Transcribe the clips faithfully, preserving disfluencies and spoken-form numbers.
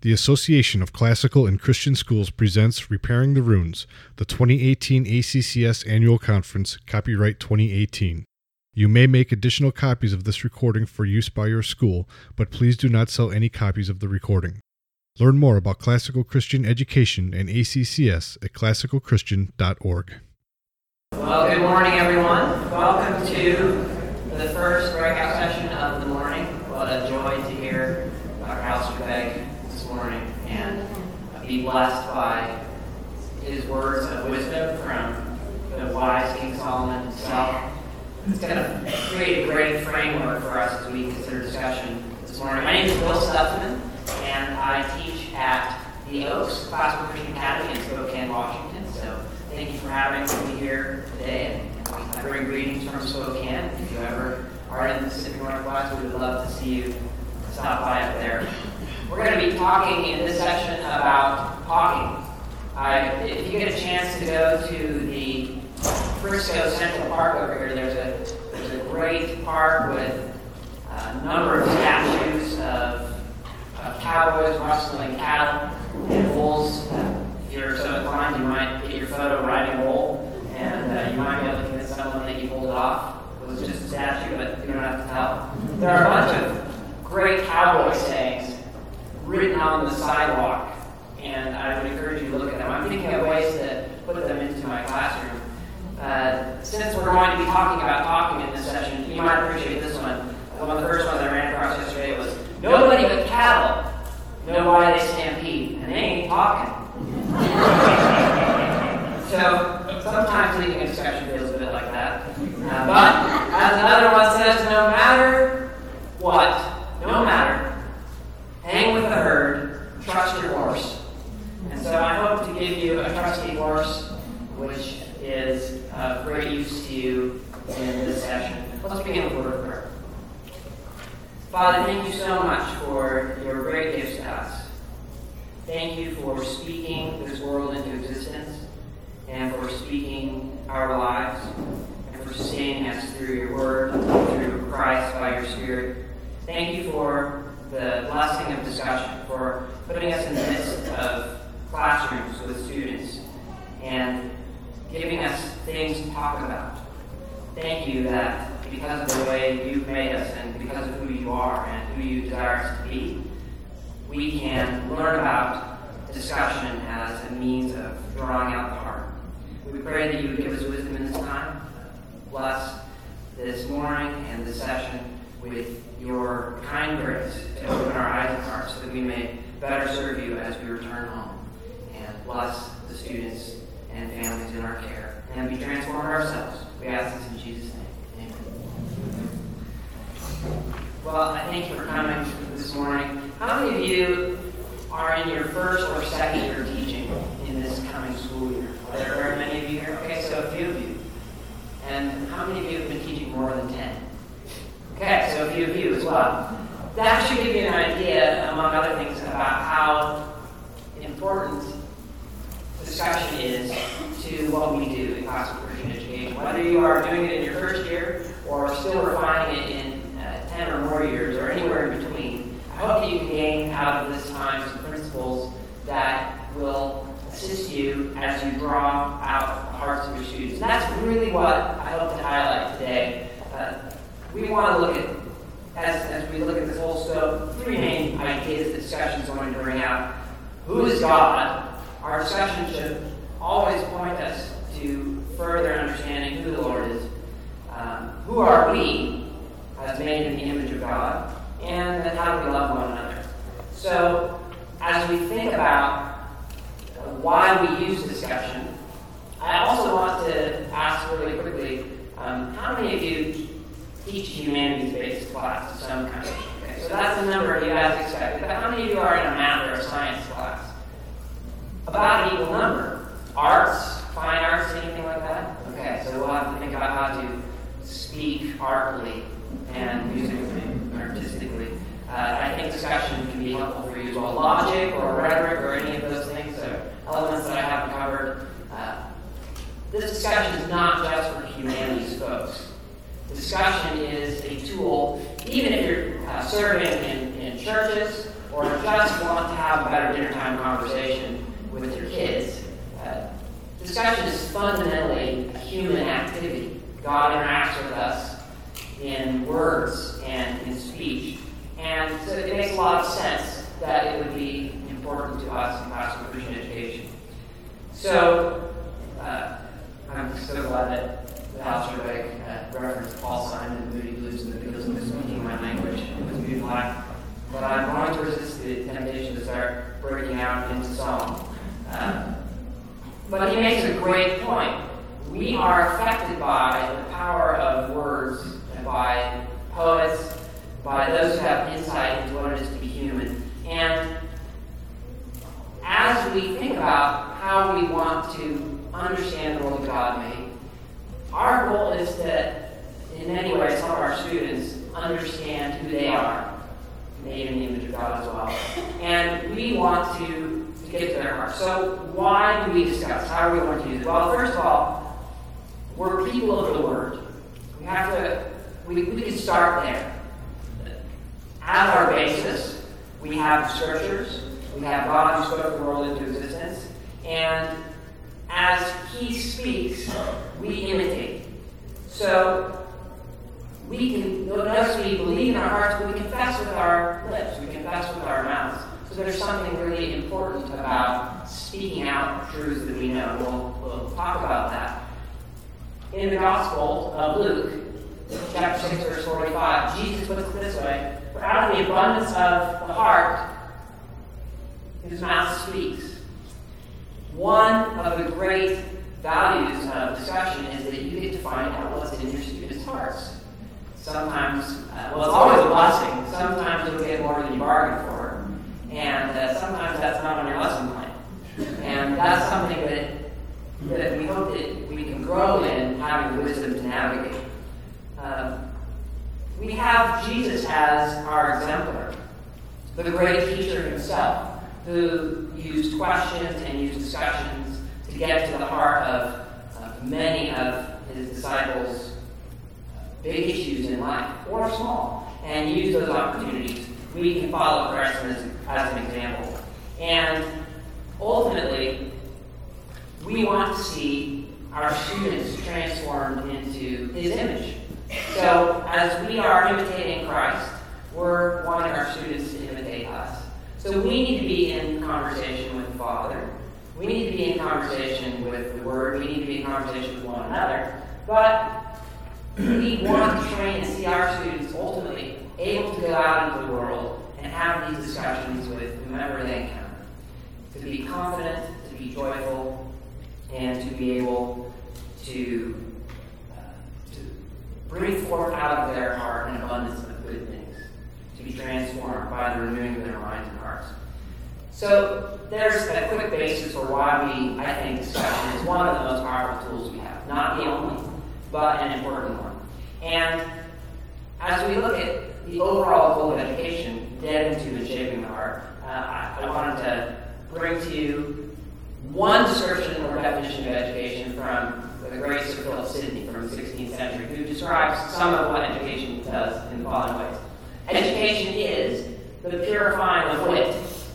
The Association of Classical and Christian Schools presents Repairing the Runes, the twenty eighteen A C C S Annual Conference, copyright twenty eighteen. You may make additional copies of this recording for use by your school, but please do not sell any copies of the recording. Learn more about classical Christian education and A C C S at classical christian dot org. Well, good morning, everyone. Welcome to the first breakout session of the morning. What a joy to hear Doctor Alistair Begg this morning and be blessed by his words of wisdom from the wise King Solomon himself. It's going to create a great framework for us as we consider discussion this morning. My name is Bill Stutzman, and I teach at the Oaks Classical Christian Academy in Spokane, Washington. So thank you for having me here today. And I bring greetings from Spokane. If you ever are in the Pacific Northwest, we would love to see you stop by up there. We're going to be talking in this session about talking. I, if you get a chance to go to the Frisco Central Park over here, there's a there's a great park with a number of statues of, of cowboys rustling cattle and bulls. If you're so inclined, you might get your photo riding a bull, and uh, you might be able to convince someone that you pulled it off. It was just a statue, but you don't have to tell. There are a bunch of great cowboy sayings written on the sidewalk, and I would encourage you to look at them. I'm thinking of ways to put them into my classroom. Uh, since we're going to be talking about talking in this session, you might appreciate this one. One of the first ones I ran across yesterday was, nobody but cattle know why they stampede, and they ain't talking. So sometimes leading a discussion feels a bit like that. Uh, but as another one says, no matter what, no matter, hang with the herd, trust your horse. And so I hope to give you a trusty horse, which is of great use to you in this session. Let's begin with a word of prayer. Father, thank you so much for your great gifts to us. Thank you for speaking this world into existence, and for speaking our lives, and for seeing us through your word, through Christ by your Spirit. Thank you for the blessing of discussion, for putting us in the midst of classrooms with students, and giving us things to talk about. Thank you that because of the way you've made us, and because of who you are and who you desire us to be, we can learn about discussion as a means of drawing out the heart. We pray that you would give us wisdom in this time. Bless this morning and this session with your kind grace to open our eyes and hearts so that we may better serve you as we return home. And bless the students and families in our care, and be transformed ourselves. We ask this in Jesus' name. Amen. Well, I thank you for coming this morning. How many of you are in your first or second year of teaching in this coming school year? Are there very many of you here? Okay, so a few of you. And how many of you have been teaching more than ten? Okay, so a few of you as well. That should give you an idea, among other things, about how important discussion is to what we do in classical Christian education. Whether you are doing it in your first year or still refining it in uh, ten or more years or anywhere in between, I hope that you can gain out of this time some principles that will assist you as you draw out the hearts of your students. And that's really what I hope to highlight today. Uh, we want to look at, as, as we look at this whole scope, three main ideas that discussion is going to bring out. Who is God? Our discussion should always point us to further understanding who the Lord is. Um, who are we as made in the image of God? And then how do we love one another? So as we think about why we use discussion, I also want to ask really quickly, um, how many of you teach humanities-based class of some kind? Okay, so that's the number of you as expected. But how many of you are in a math or a science class? About an equal number. Arts, fine arts, anything like that? Okay, so we'll have to think about how to speak artfully and musically, artistically. Uh, I think discussion can be helpful for you as well. Logic or rhetoric or any of those things are elements that I haven't covered. Uh, this discussion is not just for humanities folks. Discussion is a tool, even if you're uh, serving in, in churches or just want to have a better dinner time conversation with your kids. Uh, discussion is fundamentally a human activity. God interacts with us in words and in speech. And so it makes a lot of sense that it would be important to us in classical Christian education. So, uh, I'm so glad that the Alistair Begg uh, referenced Paul Simon and Moody Blues and the Beatles was speaking my language. It was beautiful. But I'm going to resist the temptation to start breaking out into song. Uh, but he makes a great point. We are affected by the power of words and by poets, by those who have insight into what it is to be human. And as we think about how we want to understand the world that God made, our goal is to, in many ways, help our students understand who they are, made in the image of God as well. And we want to, to get to their heart. So why do we discuss? How are we going to use it? Well, first of all, we're people of the Word. We have to, we, we can start there. As our basis, we have the Scriptures. We have God who spoke the world into existence. And as He speaks, we imitate. So we can, notice we believe in our hearts, but we confess with our lips. We confess with our mouths. So there's something really important about speaking out truths that we know. We'll, we'll talk about that. In the Gospel of Luke, chapter six, verse forty-five, Jesus puts it this way: "For out of the abundance of the heart, his mouth speaks." One of the great values of discussion is that you get to find out what's in your students' hearts. Sometimes, uh, well, it's always a blessing. Sometimes you'll get more than you bargained for. And uh, sometimes that's not on your lesson plan. And that's something that, that we hope that we can grow in, having the wisdom to navigate. Uh, we have Jesus as our exemplar, the great teacher himself, who used questions and used discussions to get to the heart of uh, many of his disciples' big issues in life, or small, and use those opportunities. We can follow Christ as, as an example. And ultimately, we want to see our students transformed into his image. So as we are imitating Christ, we're wanting our students to imitate us. So we need to be in conversation with the Father. We need to be in conversation with the Word. We need to be in conversation with one another. But we want to train and see our students ultimately able to go out into the world and have these discussions with whomever they encounter. To be confident, to be joyful, and to be able to, uh, to bring forth out of their heart an abundance of good things. To be transformed by the renewing of their minds and hearts. So there's a quick basis for why we, I think, discussion is one of the most powerful tools we have. Not the only, but an important one. And as we look at the overall goal of education, dead into and shaping the heart, uh, I, I wanted to bring to you one description or definition of education from the great Sir Philip Sidney from the sixteenth century, who describes some of what education does in the following ways. Education is the purifying of wit.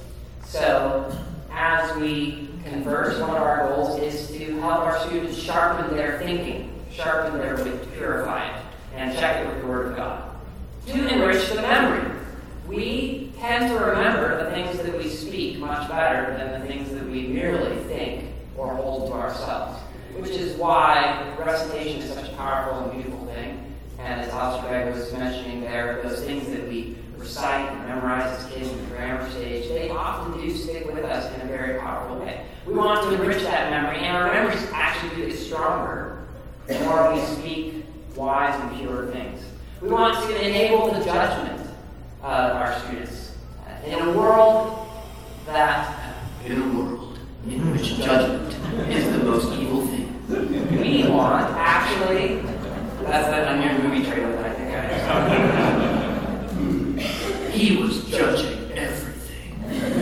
So, as we converse, one of our goals is to help our students sharpen their thinking, sharpen their wit, to purify it, and check it with the Word of God. To enrich the memory. We tend to remember the things that we speak much better than the things that we merely think or hold to ourselves, which is why recitation is such a powerful and beautiful thing. And as Alistair Begg was mentioning there, those things that we recite and memorize as kids in the grammar stage, they often do stick with us in a very powerful way. We want to enrich that memory, and our memories actually do get stronger the more we speak wise and pure things. We want to enable the judgment of our students. In a world that, in a world in which judgment is the most evil thing, we want actually, that's a new movie trailer that I think I saw. He was judging everything.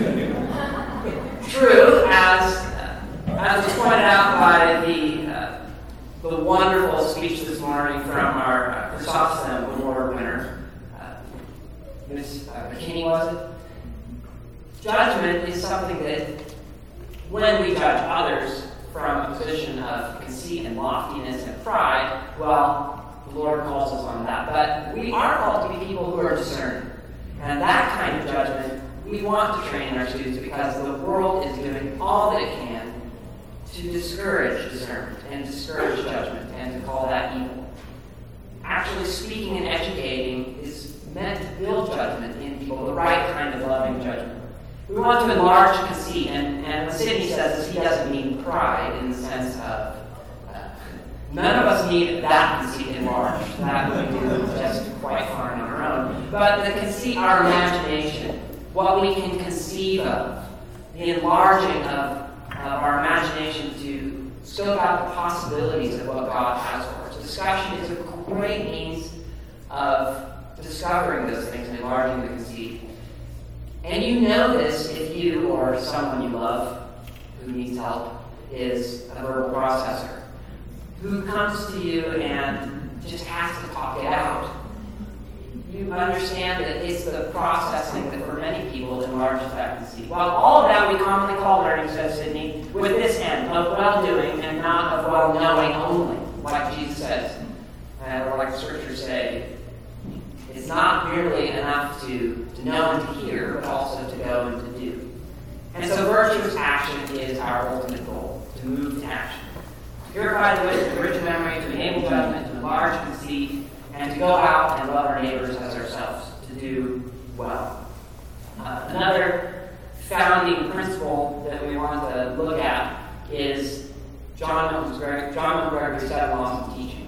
True, as uh, as was pointed out by the uh, the wonderful speech this morning from our uh, Chrysostom Award winner, uh, Miss Uh, McKinney, was it? is something that, when we judge others from a position of conceit and loftiness and pride, well, the Lord calls us on that. But we are called to be people who are discerning. And that kind of judgment we want to train our students, because the world is doing all that it can to discourage discernment and discourage judgment and to call that evil. Actually, speaking and educating is meant to build judgment in people, the right kind of loving judgment. We want to enlarge conceit, and, and when Sidney says this, he doesn't mean pride in the sense of uh, none of us need that conceit enlarged. That would do just quite fine on our own. But the conceit, our imagination, what we can conceive of, the enlarging of, of our imagination to scope out the possibilities of what God has for us. Discussion is a great means of discovering those things and enlarging the conceit. And you know this if you or someone you love who needs help is a verbal processor who comes to you and just has to talk it out. You understand that it's the processing that for many people enlarges that conceit. Well, all of that we commonly call learning, says Sidney, with this end of well-doing and not of well-knowing only, like Jesus says, uh, or like the scriptures say. It's not merely enough to, to know and to hear, but also to go and to do. And so virtuous action is our ultimate goal, to move to action. To purify the wit, to enrich memory, to enable judgment, to enlarge conceit, and to go out and love our neighbors as ourselves, to do well. Uh, another founding principle that we want to look at is John Milton's John Milton's seven laws of teaching.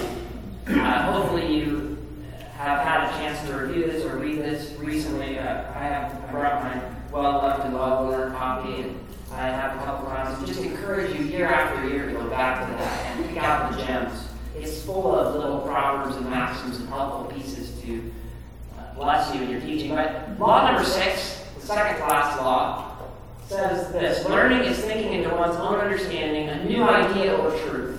Uh, hopefully you have had a chance to review this or read this recently. Uh, I have I brought my well-loved and well-learned copy, and I have a couple times. And just encourage you year after year to go back to that and pick out the gems. It's full of little proverbs and maxims and helpful pieces to uh, bless you in your teaching. But law number six, the second class law, says this: learning is thinking into one's own understanding a new idea or truth.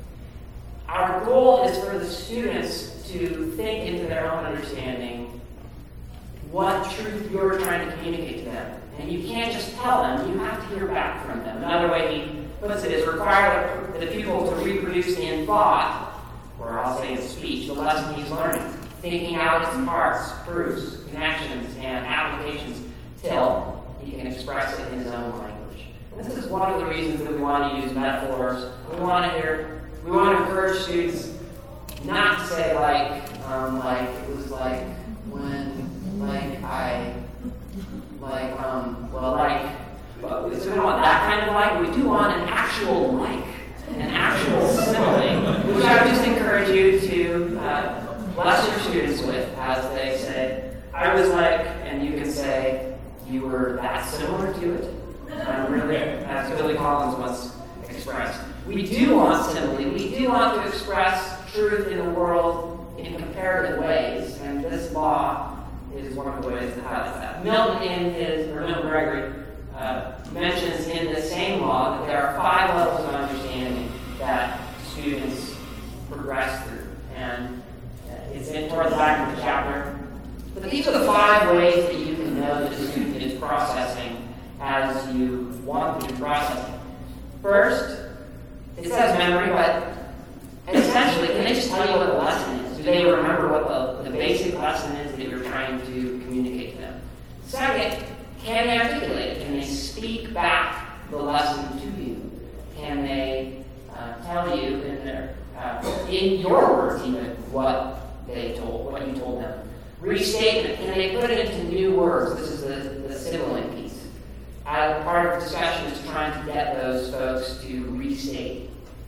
Our goal is for the students to think into their own understanding what truth you're trying to communicate to them. And you can't just tell them, you have to hear back from them. Another way he puts it is require the pupil to reproduce in thought, or I'll say in speech, the lesson he's learning, thinking out its parts, proofs, connections, and applications till he can express it in his own language. And this is one of the reasons that we want to use metaphors. We want to hear, we want to encourage students not to say like, um, like it was like when, like I, like, um, well, like, well, so we don't want that kind of like. We do want an actual like, an actual simile, which I would just encourage you to uh, bless your students with as they say, I was like, and you can say, you were that similar to it. Um, really, as Billy Collins once expressed. We do want simile. We do want to express truth in the world in comparative ways, and this law is one of the ways that highlights that. Milton, in his, or Milton Gregory, uh, mentions in the same law that there are five levels of understanding that students progress through, and uh, it's in toward the back of the chapter. But these are the five ways that you can know that a student is processing as you want them to process. First, it says memory, but essentially, can they just tell you what the lesson is? Do they remember what the, the basic lesson is that you're trying to communicate to them? Second, can they articulate it? Can they speak back the lesson to you? Can they uh, tell you in their uh, in your words even what they told, what you told them? Restatement. Can they put it into new words? This is the, the simile piece. As part of the discussion is trying to get those folks to restate.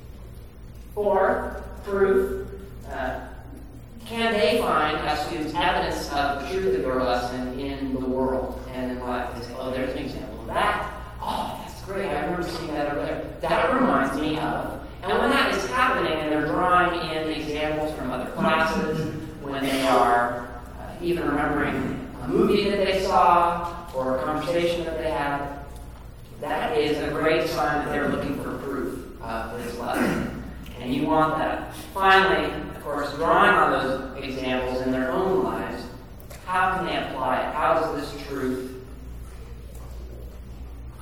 Four, proof. Uh, can they find, as students, evidence of the truth of your lesson in the world and in life? They say, oh, there's an example of that. Oh, that's great. I remember seeing that over there. That reminds me of. And when that is happening and they're drawing in examples from other classes, when they are uh, even remembering a movie that they saw or a conversation that they had, that is a great sign that they're looking for proof of this lesson. And you want that. Finally, of course, drawing on those examples in their own lives, how can they apply it? How does this truth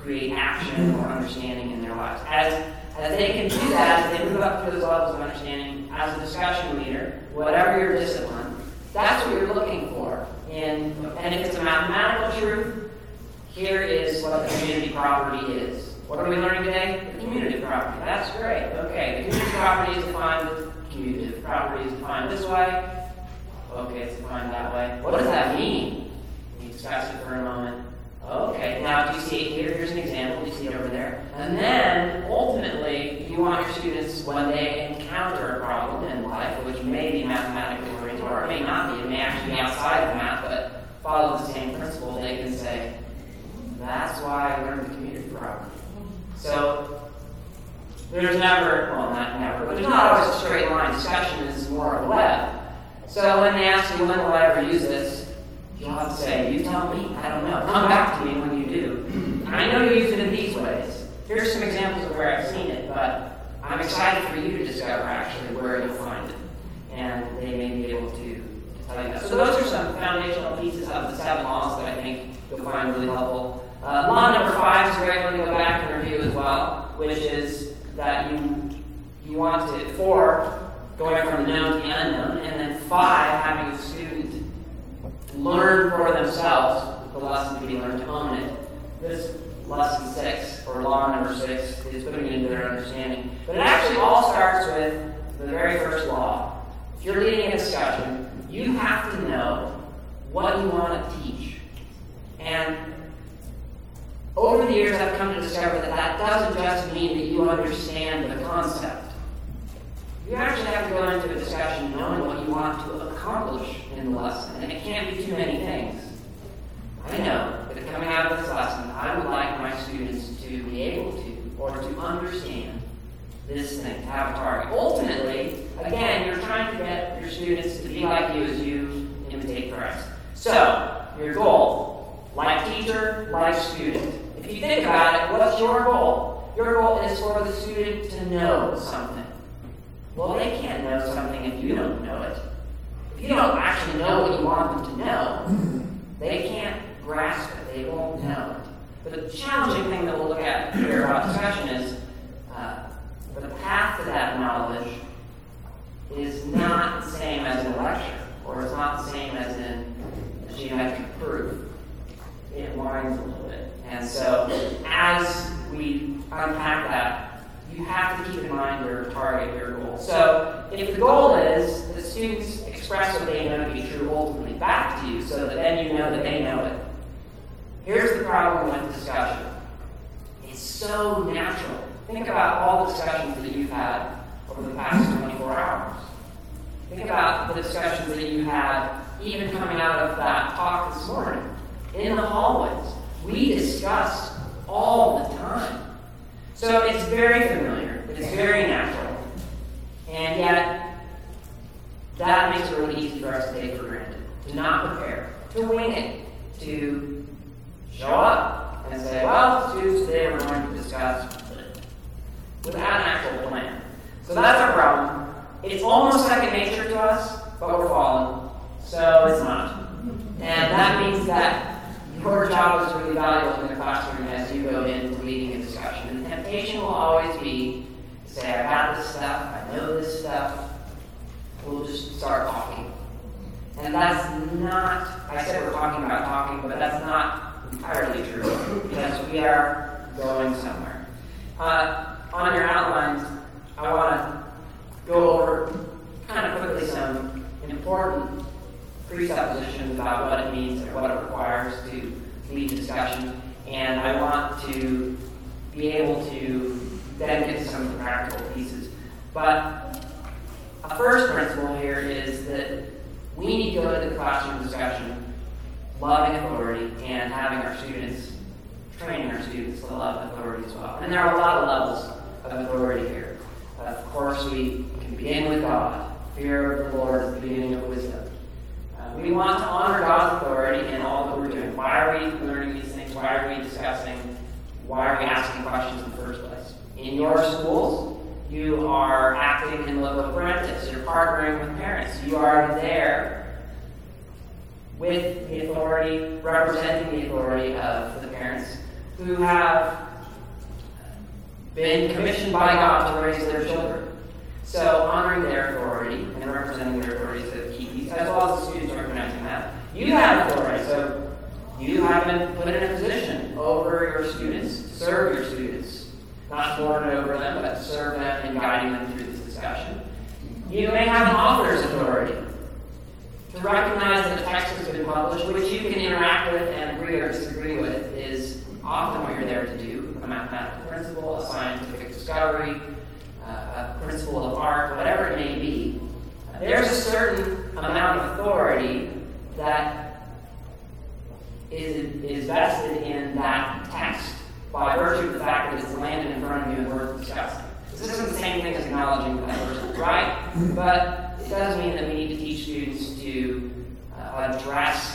create action or understanding in their lives. As, as they can do that, as they move up to those levels of understanding, as a discussion leader, whatever your discipline, that's what you're looking for. And, and if it's a mathematical truth, here is what the community property is. What are we learning today? The community property. That's great. Okay, the community property is defined with commutative. Property is defined this way. Okay, it's defined that way. What does that mean? We discuss it for a moment. Okay, now do you see it here? Here's an example. Do you see it over there? And then, ultimately, you want your students, when they encounter a problem in life, which may be mathematically oriented, or it may not be, it may actually be outside of math, but follow the same principle, they can say, that's why I learned the community property. So, there's never, well, not never, but there's not always a straight line. Discussion is more of a web. So when they ask you, when will I ever use this? You'll have to say, you tell me, I don't know. Come back to me when you do. I know you use it in these ways. Here's some examples of where I've seen it, but I'm excited for you to discover actually where you'll find it. And they may be able to, to tell you that. So those are some foundational pieces of the seven laws that I think you'll find really helpful. Uh, law number five is a great one to go back and review as well, which is that you you want to, four, going from the known to the unknown, and then five, having a student learn for themselves the lesson to be learned, to own it. This lesson six, or law number six, is putting it into their understanding. But it actually all starts with the very first law. If you're leading a discussion, you have to know what you want to teach. And over the years, I've come to discover that that doesn't just mean that you understand the concept. You actually have to go into a discussion knowing what you want to accomplish in the lesson, and it can't be too many things. I know that coming out of this lesson, I would like my students to be able to, or to understand this thing, to have a target. Ultimately, again, you're trying to get your students to be like you as you imitate Christ. So, your goal, like teacher, like student. If you think about it, what's your goal? Your goal is for the student to know something. Well, they can't know something if you don't know it. If you don't actually know what you want them to know, they can't grasp it. They won't know it. But the challenging thing that we'll look at here about discussion is uh, the path to that knowledge is not the same as in a lecture, or it's not the same as in a geometric proof. It winds a little bit. And so, as we unpack that, you have to keep in mind your target, your goal. So, if the goal is that students express what they know to be true ultimately back to you, so that then you know that they know it. Here's the problem with discussion. It's so natural. Think about all the discussions that you've had over the past twenty-four hours. Think about the discussions that you had even coming out of that talk this morning. In the hallways, we discuss all the time. So it's very familiar, it's very natural, and yet that makes it really easy for us to take for granted, to not prepare, to wing it, to show up and say, well, students today we're going to discuss without an actual plan. So that's our problem. It's almost second nature to us, but we're fallen, so it's not. And that means that your job is really valuable in the classroom as you go into leading a discussion. And the temptation will always be to say, I got this stuff, I know this stuff, we'll just start talking. And that's not, I said we're talking about talking, but that's not entirely true, because we are going somewhere. Uh, on your outlines, I want to go over kind of quickly some important presuppositions about what it means and what it requires to lead the discussion, and I want to be able to then get to some of the practical pieces. But a first principle here is that we need to go into the classroom discussion loving authority and having our students, training our students to love authority as well. And there are a lot of levels of authority here. Of course, we can begin with God. Fear of the Lord is the beginning of wisdom. We want to honor God's authority in all that we're doing. Why are we learning these things? Why are we discussing? Why are we asking questions in the first place? In your schools, you are acting in loco parentis. You're partnering with parents. You are there with the authority, representing the authority of the parents who have been commissioned by God to raise their children. So honoring their authority and representing their authority is the key, as well as the students recognizing that. You have authority, so you have been put in a position over your students, to serve your students. Not to lord it over them, but to serve them and guiding them through this discussion. You may have an author's authority to recognize that a text has been published, which you can interact with and agree or disagree with, is often what you're there to do. A mathematical principle, a scientific discovery, uh, a principle of art, whatever it may be. Uh, there's a certain amount of authority that is, is vested in that text by virtue of the fact that it's landed in front of you and worth discussing. This isn't the same thing as acknowledging that person, right? But it does mean that we need to teach students to uh, address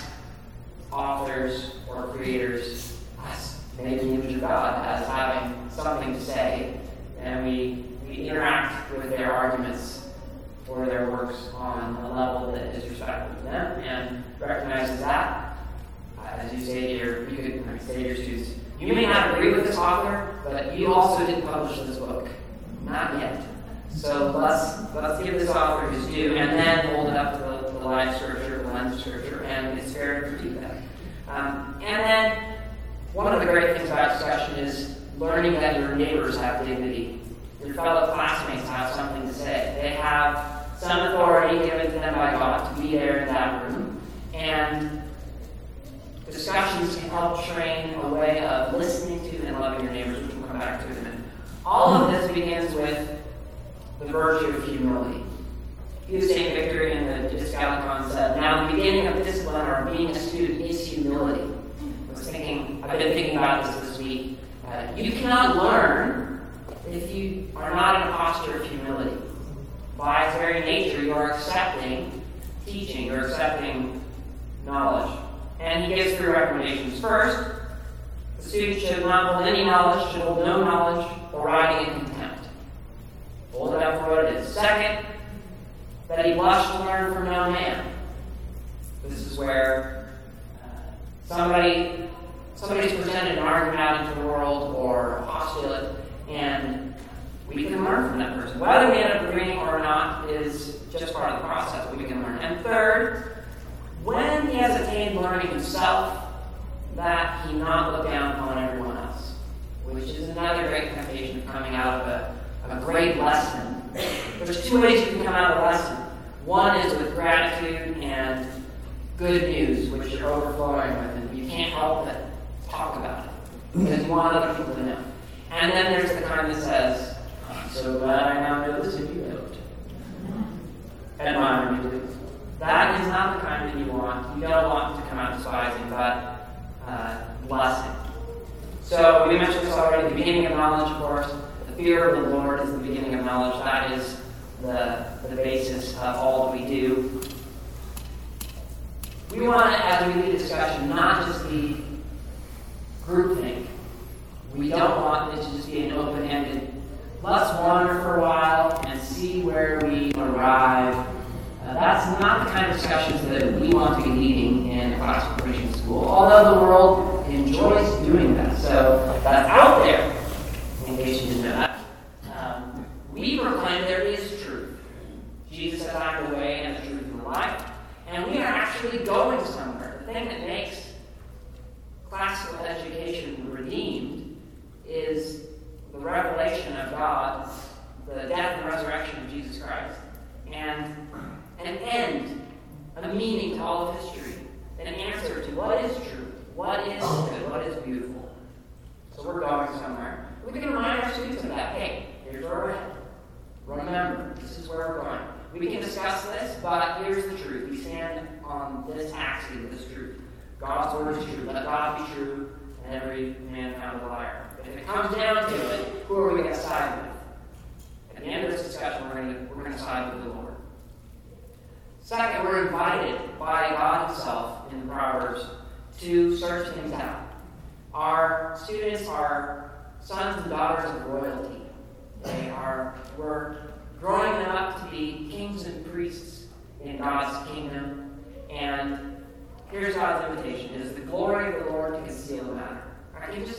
authors or creators as made in the image of God, as having something to say, and we, we interact with their arguments or their works on a level that is respectful to them and recognizes that. Uh, as you say to your, you could say to your students, you may not agree with this author, but you also didn't publish this book. Not yet. So let's let's give this author his due, and then hold it up to the, the live scripture, the lens of scripture, and it's fair to critique that. Um, and then one of the great things about discussion is learning that your neighbors have dignity. Your fellow classmates have something to say. They have some authority given to them by God to be there in that room, and discussions can help train a way of listening to and loving your neighbors, which we'll come back to in a minute. All of this begins with the virtue of humility. Saint Victor in the Discalicon said, now the beginning of discipline or being a student is humility. I was thinking, I've been thinking about this this week. Uh, you cannot learn if you are not in a posture of humility. By its very nature, you are accepting teaching, you're accepting knowledge. And he gives three recommendations. First, the student should not hold any knowledge, should hold no knowledge, or riding in contempt. Hold it up for what it is. Second, that he blush to learn from no man. This is where uh, somebody somebody's presented an argument out into the world or a postulate, and we can learn from that person. Whether we end up agreeing or not is just part of the process, but we can learn. And third, when he has attained learning himself, that he not look down upon everyone else, which is another great temptation of coming out of a, of a great lesson. There's two ways you can come out of a lesson. One is with gratitude and good news, which you're overflowing with, and you can't help but talk about it, because you want other people to know. And then there's the kind that says, I'm so glad I now know this if you don't. Admire me too. That is not the kind that you want. You don't want to come out despising, but uh, blessing. So we mentioned this already, the beginning of knowledge, of course. The fear of the Lord is the beginning of knowledge. That is the, the basis of all that we do. We want to, as we lead discussion, not just be groupthink. We don't want it to just be an open-ended, let's wander for a while and see where we arrive. Uh, that's not the kind of discussions that we want to be leading in a classical Christian school, although the world enjoys doing that. So that's out there, in case you didn't know that. Um, we proclaim there is truth. Jesus says, I am the way and the truth and the life. And we are actually going somewhere. The thing that makes classical education redeemed is the revelation of God, the death and resurrection of Jesus Christ, and an end, a meaning to all of history, an answer to what is true, what is good, what is beautiful. So we're going somewhere. We can remind our students of that. Hey, here's where we're headed. Remember, this is where we're going. We can discuss this, but here's the truth. We stand on this axis of this truth. God's word is true. Let God be true, and every man found a liar. But if it comes down to it, who are we going to side with? At the end of this discussion, we're going to, we're going to side with the Lord. Second, we're invited by God himself in the Proverbs to search things out. Our students are sons and daughters of royalty. They are, we're growing them up to be kings and priests in God's kingdom. And here's God's invitation. It is the glory of the Lord to conceal the matter. I can just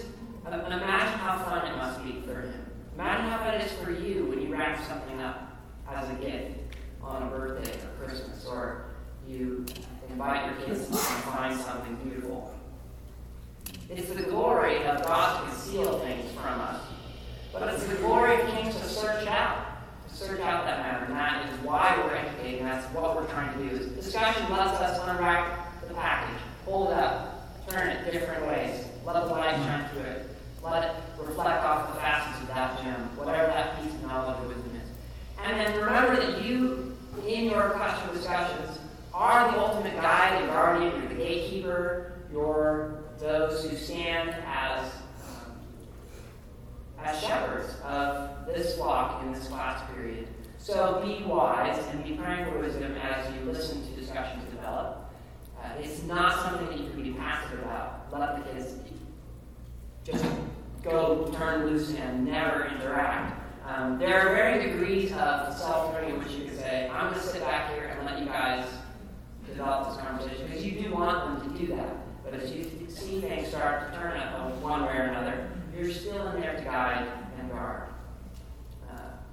Imagine how fun it must be for him. Imagine how fun it is for you when you wrap something up as a gift on a birthday or Christmas, or you invite your kids to find something beautiful. It's the glory of God to conceal things from us, but it's the glory of kings to search out, to search out that matter, and that is why we're educating. That's what we're trying to do. Is discussion lets us unwrap the package, hold it up, turn it different ways, let the light shine through it, let it reflect off the facets of that gem, whatever that piece of knowledge or wisdom is. And then remember that you, in your classroom discussions, are the ultimate guide, the guardian, you're the gatekeeper, you're those who stand as, um, as shepherds of this flock in this class period. So be wise and be praying for wisdom as you listen to discussions develop. Uh, it's not something that you can be passive about. Let the kids just go turn loose and never interact. Um, there are varying degrees of self-learning in which you can say, I'm going to sit back here and let you guys develop this conversation, because you do want them to do that. But as you see things start to turn up one way or another, you're still in there to guide and guard. Uh,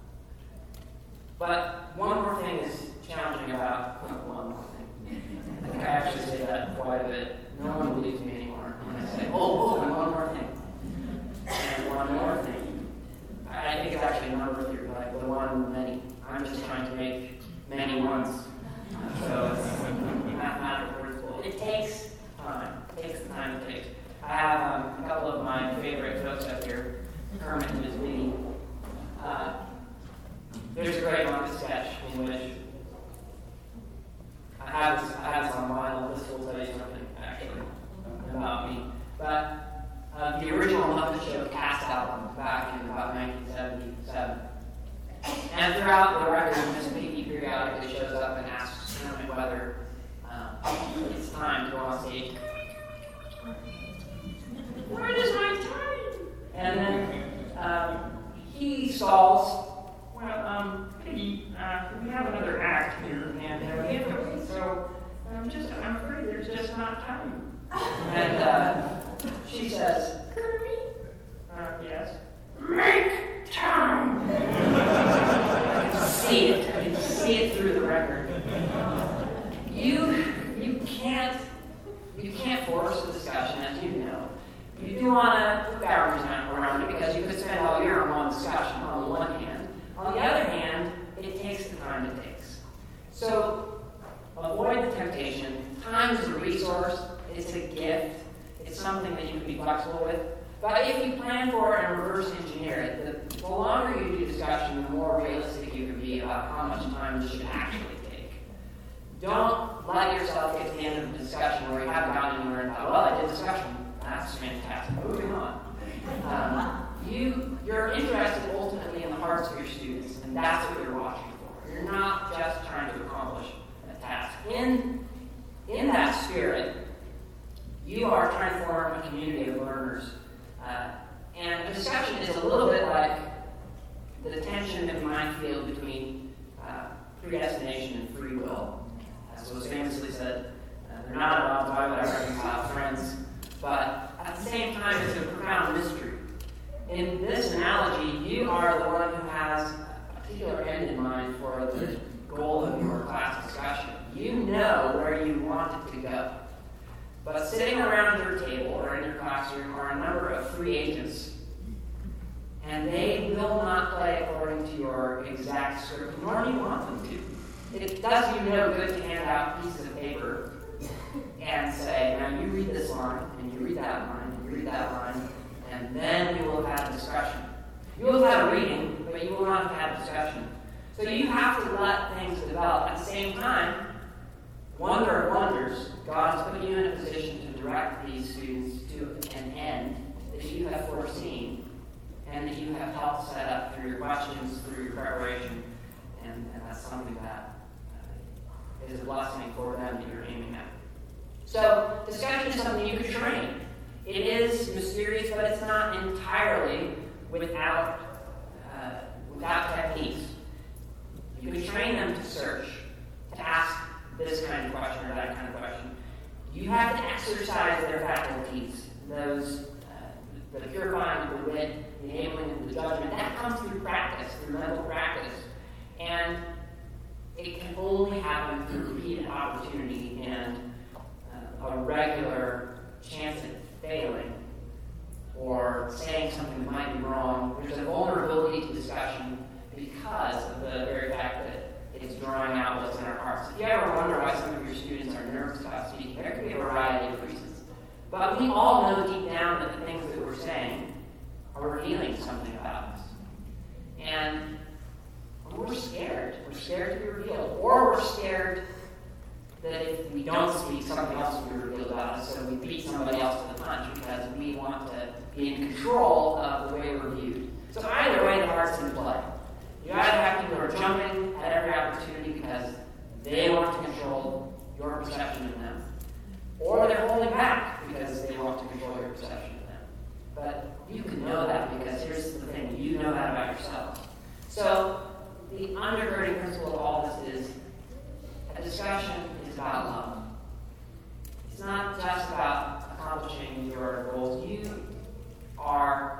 but one more thing is challenging about, well, one more thing. I think I actually say that quite a bit. No one believes me anymore when I say, oh, oh, and one more thing. And one more thing. I think it's actually a number here, like the one of many. I'm just trying to make many ones. So it's mathematical principle. It takes time. It takes the time it takes. I have um, a couple of my favorite folks up here, Kermit and Miz Winnie. Uh, there's a great Muppet sketch in which I have this, I have this on mine. This will tell you something actually about me. But Uh, the original Muppet Show cast album back in about nineteen seventy-seven. And throughout the record, Miss Piggy periodically shows up and asks Kermit whether uh, it's time to go on stage. Where is my time? And then um, he stalls. Well, um, Piggy, uh, we have another act here, and uh, we have to wait, so I'm just, I'm afraid there's just not time. And uh, she says, Kermit? Uh, yes. Make time! I can see it. I can see it through the record. You, you can't, you can't force a discussion, as you know. You do want to put boundaries around it because you could spend all year on one discussion on the one hand. On the other hand, it takes the time it takes. So avoid the temptation. Time is a resource. It's a gift. It's something that you can be flexible with. But if you plan for it and reverse engineer it, the, the longer you do discussion, the more realistic you can be about how much time this should actually take. Don't let yourself get to the end of the discussion where you haven't gotten anywhere and thought, well, I did discussion. That's fantastic. Moving on. Um, you, you're interested ultimately in the hearts of your students, and that's what you're watching for. You're not just trying to accomplish a task. In, in that spirit, you are trying to form a community of learners. Uh, and discussion is a little bit like the tension that we might feel between uh, predestination and free will. As was famously said, uh, they're not at odds, why would I reconcile friends? But at the same time, it's a profound mystery. In this analogy, you are the one who has a particular end in mind for the goal of your class discussion. You know where you want it to go. But sitting around your table or in your classroom are a number of free agents, and they will not play according to your exact script, nor do you want them to. It does you no good to hand out pieces of paper and say, now you read this line, and you read that line, and you read that line, and then we will have had a discussion. You will have a reading, but you will not have had a discussion. So you have to let things develop. At the same time, wonder of wonders, God has put you in a position to direct these students to an end that you have foreseen and that you have helped set up through your questions, through your preparation, and, and that's something that uh, is a blessing for them that you're aiming at. So discussion is something you can train. It is mysterious, but it's not entirely without, uh, without techniques. You can train them to search, to ask this kind of question or that kind of question. You have to exercise their faculties, those uh, the purifying of the wit, the enabling of the judgment, that comes through practice, through mental practice. And it can only happen through repeated opportunity and uh, a regular chance at failing or saying something that might be wrong. There's a vulnerability to discussion because of the very fact that it's drawing out what's in our hearts. If you ever wonder why some of your students are nervous about speaking, there could be a variety of reasons. But we all know deep down that the things that we're saying are revealing something about us. And we're scared. We're scared to be revealed. Or we're scared that if we don't speak, something else will be revealed about us, so we beat somebody else to the punch because we want to be in control of the way we're viewed. So either way, the heart's in play. You either have people who are jumping at every opportunity because they want to control your perception of them, or they're holding back because they want to control your perception of them. But you can know that because here's the thing, you know that about yourself. So the undergirding principle of all this is a discussion is about love. It's not just about accomplishing your goals. You are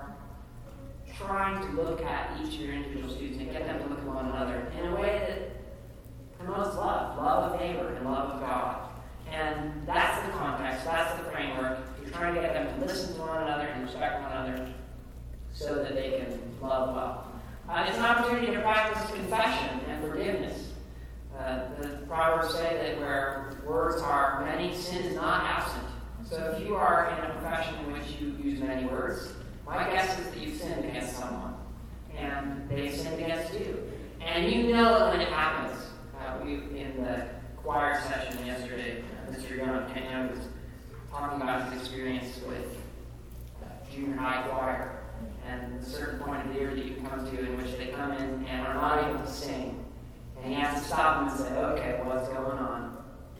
trying to look at each of your individual students and get them to look at one another in a way that promotes love, love of neighbor and love of God. And that's the context, that's the framework. You're trying to get them to listen to one another and respect one another so that they can love well. Uh, it's an opportunity to practice confession and forgiveness. Uh, the Proverbs say that where words are many, sin is not absent. So if you are in a profession in which you use many words, my guess is that you've sinned against someone, and they've sinned against you. And you know that when it happens. Uh, we in the choir session yesterday, Mister Young, Kenya was talking about his experience with uh, junior high choir, and a certain point of the year that you can come to in which they come in and are not able to sing. And he has to stop them and say, okay, what's going on?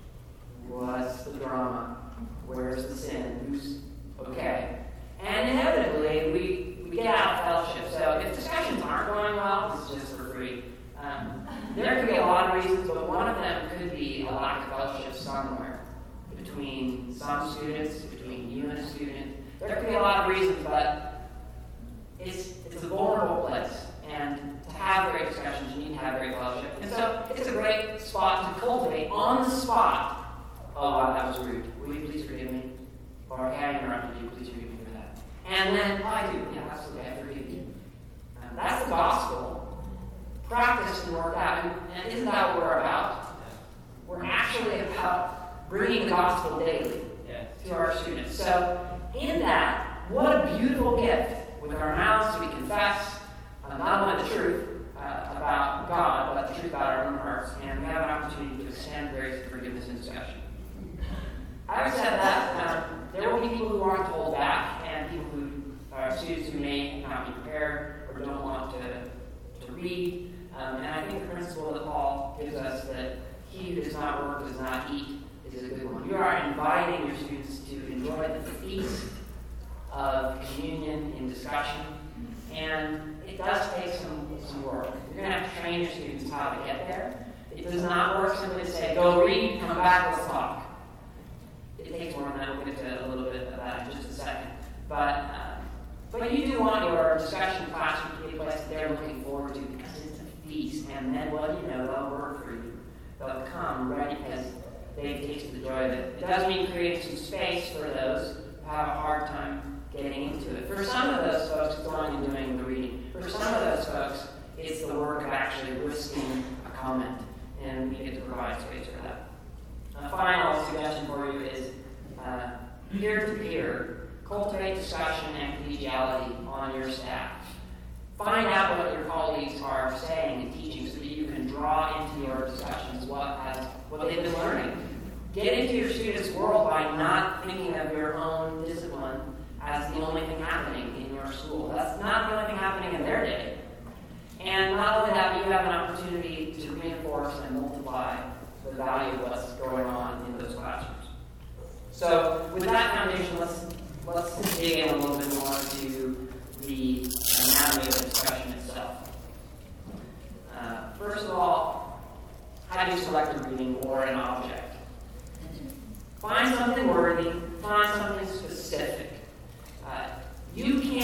What's the drama? Where's the sin? Who's okay? And inevitably, we, we get out of fellowship. So if discussions aren't going well, it's just for free. Um, there could be a lot of reasons, but one of them could be a lack of fellowship somewhere between some students, between you and a student. There could be a lot of reasons, but it's it's a vulnerable place. And to have great discussions, you need to have great fellowship. And so it's a great spot to cultivate on the spot. Oh, wow, that was rude. Will you please forgive me? Or, hey, I interrupted you. Please forgive me for that. And then, oh, I do. Yeah, absolutely. I forgive you. Um, that's the gospel. Practice and work out. And, and isn't that what we're about? We're actually about bringing the gospel daily to our students. So, in that, what a beautiful gift. With our mouths, we confess uh, not only the truth uh, about God, but the truth about our own hearts. And we have an opportunity to extend grace and forgiveness and discussion. Having said that, um, there will be people who aren't told back, and people who are students who may not be prepared or don't want to, to read. Um, and I think the principle that Paul gives us that he who does not work does not eat is a good one. You are inviting your students to enjoy the feast of communion in discussion, and it does take some, some work. You're going to have to train your students how to get there. It does not work simply to say, go read, come back, let's talk. It takes more than that. We'll get to a little bit of that in just a second. But uh, but you do want your discussion classroom to be a place that they're looking forward to because it's a feast. And then, well, you know, they'll work for you. They'll come ready because they've tasted the joy of it. It does mean creating some space for those who have a hard time getting into it. For some of those folks, it's going and doing the reading. For some of those folks, it's the work of actually risking a comment. And we get to provide space for that. A final suggestion for you is uh, peer-to-peer. Cultivate discussion and collegiality on your staff. Find out what your colleagues are saying and teaching so that you can draw into your discussions what, has, what they've been learning. Get into your students' world by not thinking of your own discipline as the only thing happening in your school. That's not the only thing happening in their day. And not only that, but you have an opportunity to reinforce and multiply the value of what's going on in those classrooms. So with that foundation, let's let's dig in a little bit more to the anatomy of the discussion itself. Uh, first of all, how do you select a reading or an object? Find something worthy, find something specific. Uh, you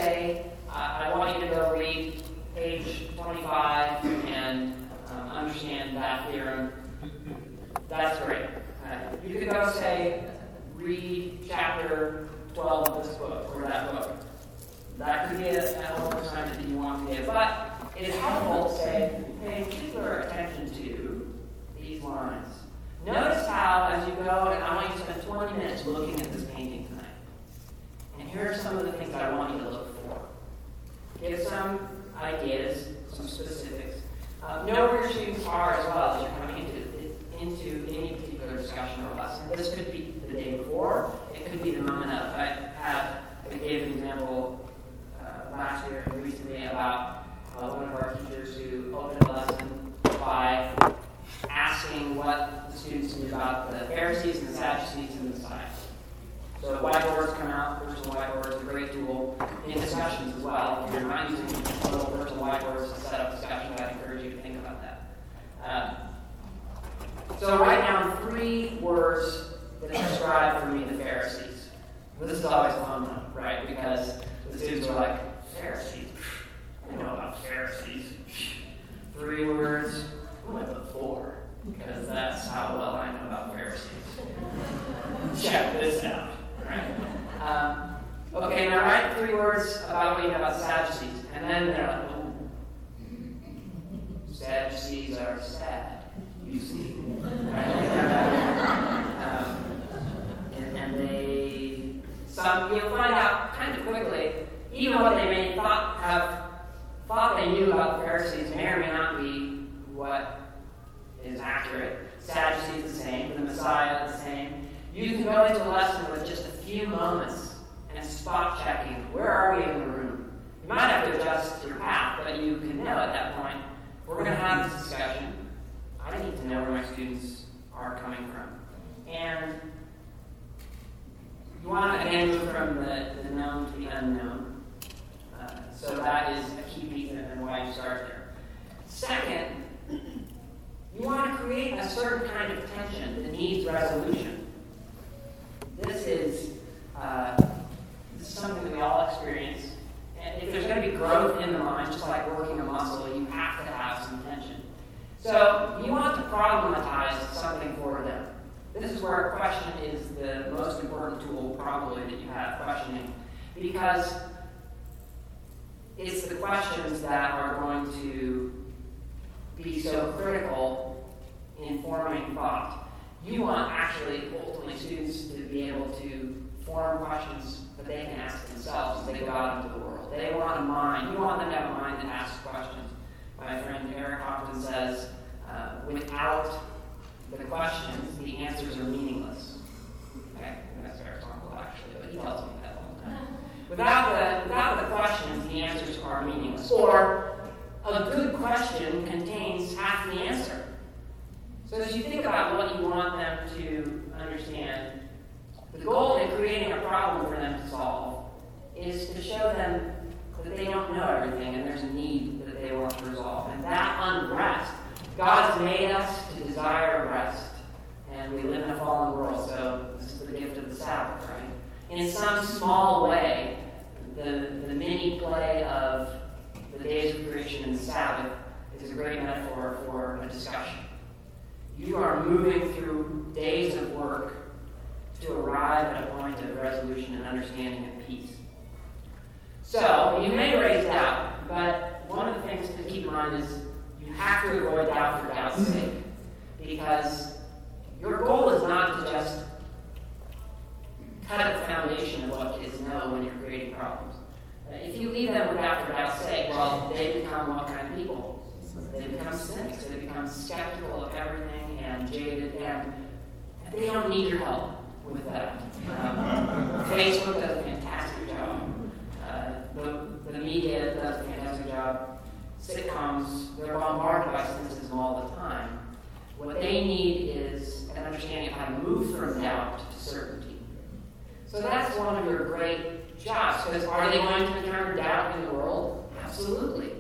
say, uh, I want you to go read page twenty-five and um, understand that theorem, that's great. Uh, you could go say, read chapter twelve of this book, or that book. That could be a, an assignment that you want to give. But it is helpful to say, pay particular attention to these lines. Notice how, as you go, and I want you to spend twenty minutes looking at this painting tonight. And here are some of the things I want you to look for. Give some ideas, some specifics. Uh, know where your students are as well as you're coming into, into any particular discussion or lesson. This could be the day before. It could be the moment of. I had, I gave an example uh, last year and recently about uh, one of our teachers who opened a lesson by asking what the students knew about the Pharisees and the Sadducees and the Messiah. So whiteboards come out, personal whiteboards are a great tool in discussions as well. If you're not using little personal whiteboards to set up discussions, I'd encourage you to think about that. Um, so write down three words that describe for me the Pharisees. This is always a fun one, right? Because the students are like, Pharisees? I know about Pharisees. Three words. I'm going to put four, because that's how well I know about Pharisees. Check this out. Right? Um, okay, now write three words about what you know about the Sadducees. And then they're like, oh, Sadducees are sad, you see. Right? um, and, and they, some, you'll find out kind of quickly, even what they may thought, have thought they knew about the Pharisees may or may not be what is accurate. Sadducees the same, the Messiah the same. You can go into a lesson with just a few moments and spot checking. Where are we in the room? You might have to adjust your path, but you can know at that point, we're going to have this discussion. I need to know where my students are coming from. And you want to, again, move from the, the known to the unknown. Uh, so that is a key piece and why you start there. Second, you want to create a certain kind of tension that needs resolution. This is, uh, this is something that we all experience. And if there's going to be growth in the mind, just like working a muscle, you have to have some tension. So you want to problematize something for them. This is where a question is the most important tool, probably, that you have, questioning. Because it's the questions that are going to be so critical in forming thought. You want, actually, ultimately, students to be able to form questions that they can ask themselves as they go out into the world. They want a mind. You want them to have a mind that asks questions. My friend Eric Hopkins says, uh, without the questions, the answers are meaningless. Okay? That's Eric's uncle, actually, but he tells me that all the time. Without the, without the questions, the answers are meaningless. Or, a good question contains half the answer. So as you think about what you want them to understand, the goal in creating a problem for them to solve is to show them that they don't know everything and there's a need that they want to resolve. And that unrest, God has made us to desire rest. And we live in a fallen world, so this is the gift of the Sabbath, right? In some small way, the, the mini play of the days of creation and the Sabbath is a great metaphor for a discussion. You are moving through days of work to arrive at a point of resolution and understanding and peace. So, you may raise doubt, but one of the things to keep in mind is you have to avoid doubt for doubt's sake. Because your goal is not to just cut at the foundation of what kids know when you're creating problems. If you leave them with doubt for doubt's sake, well, they become what kind of people? They become cynics. They become skeptical of everything and jaded, and they don't need your help with that. Um, Facebook does a fantastic job. Uh, the, the media does a fantastic job. Sitcoms, they're bombarded by cynicism all the time. What they need is an understanding of how to move from doubt to certainty. So that's one of your great jobs, because are they going to encounter doubt in the world? Absolutely.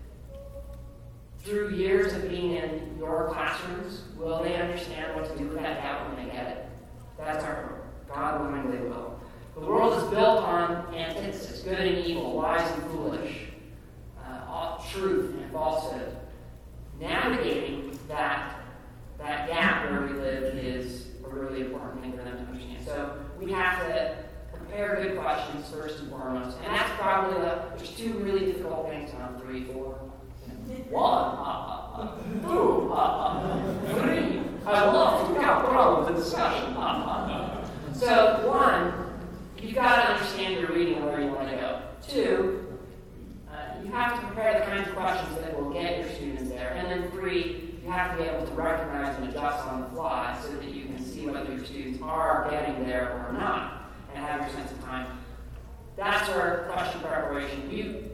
Through years of being in your classrooms, will they understand what to do with that doubt when they get it? That's our hope. God willing, they will. The world is built on antithesis, good and evil, wise and foolish, uh, all, truth and falsehood. Navigating that, that gap where we live is a really important thing for them to understand. So we have to prepare good questions first and foremost. And that's probably the, there's two really difficult things on three, four, one, uh, uh, two, uh, uh, three. I love to have problems in discussion. Uh, uh. So one, you've got to understand your reading where you want to go. Two, uh, you have to prepare the kinds of questions that will get your students there. And then three, you have to be able to recognize and adjust on the fly so that you can see whether your students are getting there or not and have your sense of time. That's our question preparation. You,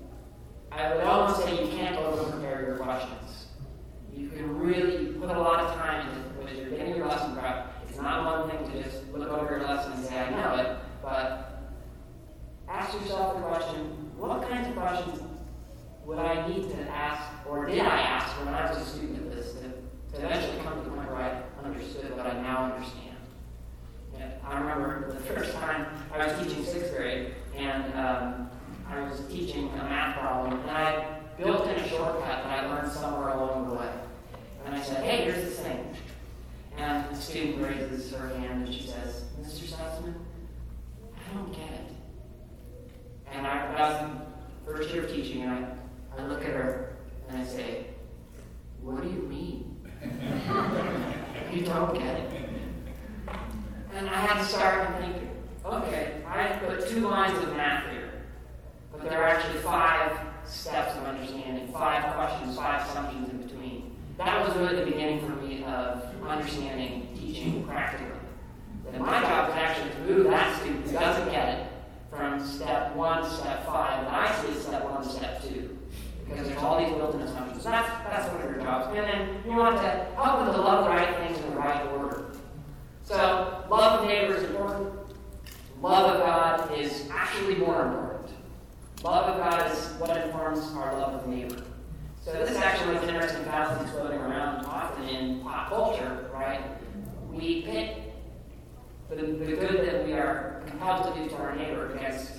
I would almost say you can't over-prepare your questions. You can really put a lot of time into when you're getting your lesson prep. It's not one thing to just look over your lesson and say, I know it, but ask yourself the question, what kinds of questions would I need to ask, or did I ask when I was a student of this, to, to eventually come to the point where I understood what I now understand? And I remember the first time I was teaching sixth grade, and um, I was teaching a math problem, and I built in a shortcut that I learned somewhere along the way. And I said, hey, here's this thing. And the student raises her hand and she says, Mister Sussman, I don't get it. And I, I was in first year of teaching, and I, I look at her and I say, what do you mean? You don't get it. And I had to start thinking, okay, I put two lines of math here, but there are actually five steps of understanding, five questions, five assumptions in between. That was really the beginning for me of understanding teaching practically. And my job is actually to move that student who doesn't get it from step one to step five, and I see step one to step two, because there's all these built-in assumptions. So that's, that's one of your jobs. And then you want to help them to love the right things in the right order. So love of neighbor is important. Love of God is actually more important. Love of God is what informs our love of neighbor. So this is actually an interesting fallacy that's floating around often in pop culture, right? We pit the, the good that we are compelled to do to our neighbor against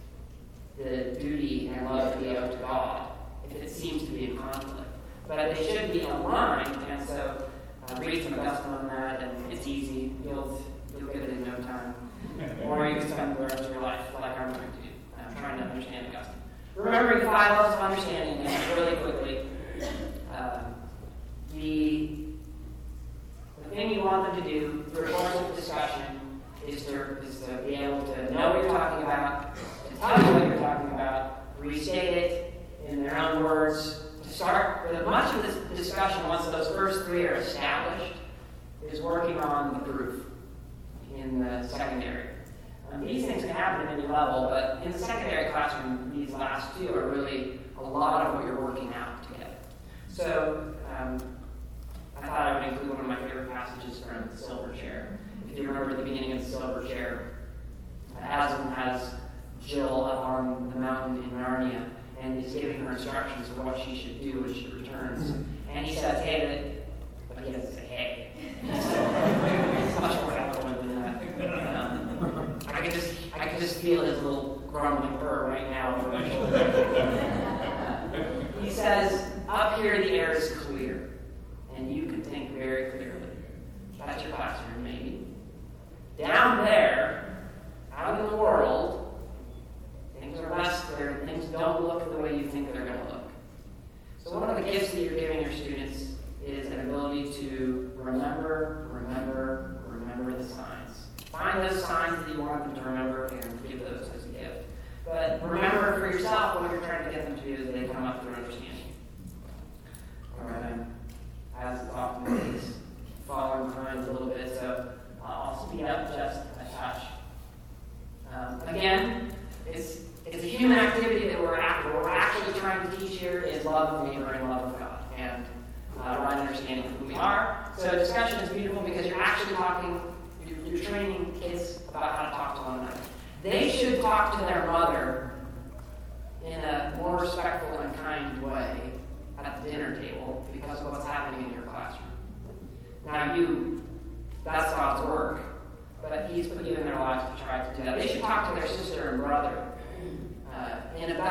the duty and love we owe to God, if it seems to be in conflict. But they should be aligned, and so uh, read some Augustine on that, and it's easy. You'll, you'll get it in no time. Or you can spend the rest of your life like I'm going to do, uh, trying to understand Augustine. Remembering five levels of understanding this really quickly. Uh, the, the thing you want them to do through a course of discussion is to, is to be able to know what you're talking about, to tell you what you're talking about, restate it in their own words, to start with much of this discussion, once those first three are established, is working on the proof in the secondary. Um, these things can happen at any level, but in the secondary classroom, these last two are really a lot of what you're working out together. So um, I thought I would include one of my favorite passages from the Silver Chair. If you remember at the beginning of the Silver Chair, Aslan has Jill up on the mountain in Narnia, and he's giving her instructions for what she should do when she returns. And he says, hey, but he doesn't say, hey. It's much more eloquent than that. Um, I can just I can just feel his little grumbling purr right now over my shoulder. He says, up here the air is clear, and you can think very clearly. That's your classroom, maybe. Down there, out in the world, things are less clear, and things don't look the way you think they're going to look. So one of the gifts that you're giving your students is an ability to remember, remember, remember the signs. Find those signs that you want them to remember and give those as a gift. But remember for yourself what you're trying to get them to do as they come up through understanding. All right, as often is following behind a little bit, so I'll speed up just a touch. Um, again, it's it's a human activity that we're after. What we're actually trying to teach here is love of neighbor and love of God, and uh, right understanding of who we are. So discussion is beautiful because you're actually talking, you're, you're training kids about how to talk to one another. They should talk to their mother in a more respectful and kind way at the dinner table because of what's happening in your classroom. Now you, that's God's work, but He's put you in their lives to try to do that. They should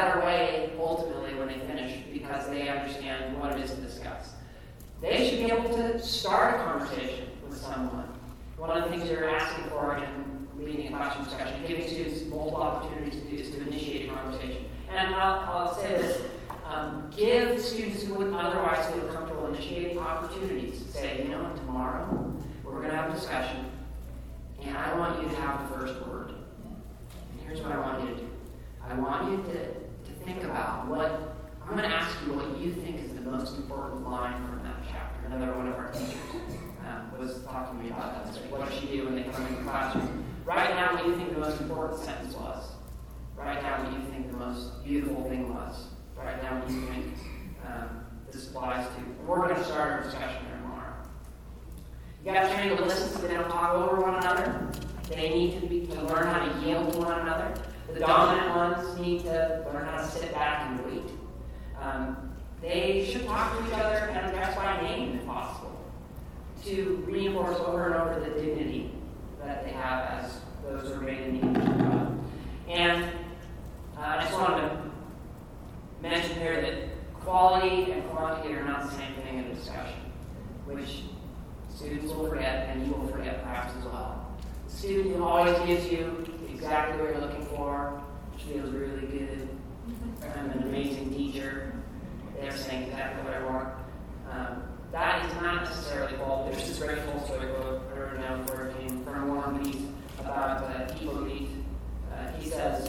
better way ultimately when they finish because they understand what it is to discuss. They should be able to start a conversation with someone. One of the things you're asking for in leading a classroom discussion, giving students multiple opportunities to do is to initiate a conversation. And I'll, I'll say this, um, give students who wouldn't otherwise feel comfortable initiating opportunities. Say, you know, tomorrow we're going to have a discussion, and I want you to have the first word. And here's what I want you to do. I want you to, to think about what, I'm going to ask you what you think is the most important line from that chapter. Another one of our teachers um, was talking to me about that this week. What does she do when they come into the classroom? Right now, what do you think the most important sentence was? Right now, what do you think the most beautiful thing was? Right now, what do you think um, this applies to? And we're going to start our discussion there tomorrow. You got to train to listen so they don't talk over one another. They need to, be, to learn how to yield to one another. The dominant ones need to learn how to sit back and wait. Um, they should talk to each other and address by name if possible, to reinforce over and over the dignity that they have as those who are made in the image of God. And uh, I just wanted to mention here that quality and quantity are not the same thing in a discussion, which students will forget and you will forget perhaps as well. The student who always gives you exactly what you're looking for, which feels really good. I'm an amazing teacher. They're saying exactly what I want. Um, that is not necessarily quality. There's this great Tolstoy quote, I wrote it down before it came from War and Peace, about uh, Hippolyte. Uh, he says,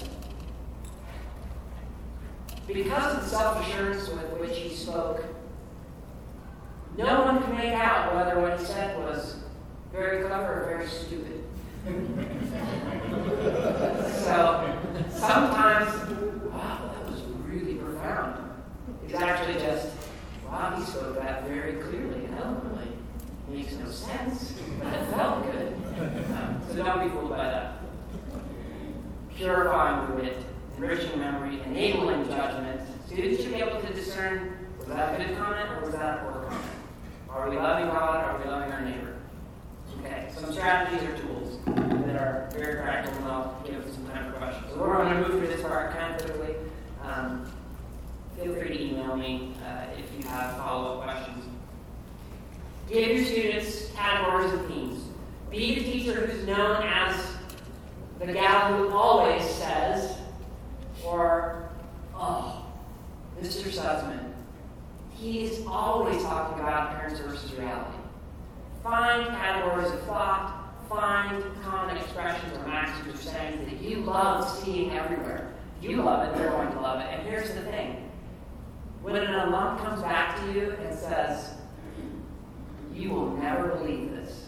because of the self-assurance with which he spoke, no one can make out whether what he said was very clever or very stupid. So sometimes, wow, that was really profound. It's actually just, wow, he spoke that very clearly and eloquently. Makes no sense, but it felt good. Um, so don't be fooled by that. Purifying the wit, enriching memory, enabling judgment. Students should be able to discern, was that a good comment or was that a poor comment? Are we loving God or are we loving our neighbor? Okay, some strategies or tools that are very practical, and I'll give some time for questions. So we're going to move through this part kind of quickly. Um, feel free to email me uh, if you have follow-up questions. Give your students categories and themes. Be the teacher who's known as the gal who always says, or, oh, Mister Sussman, he's always talking about appearance versus reality. Find categories of thought, find common expressions or maxims or sayings that you love seeing everywhere. You love it, they're going to love it. And here's the thing. When an alum comes back to you and says, you will never believe this.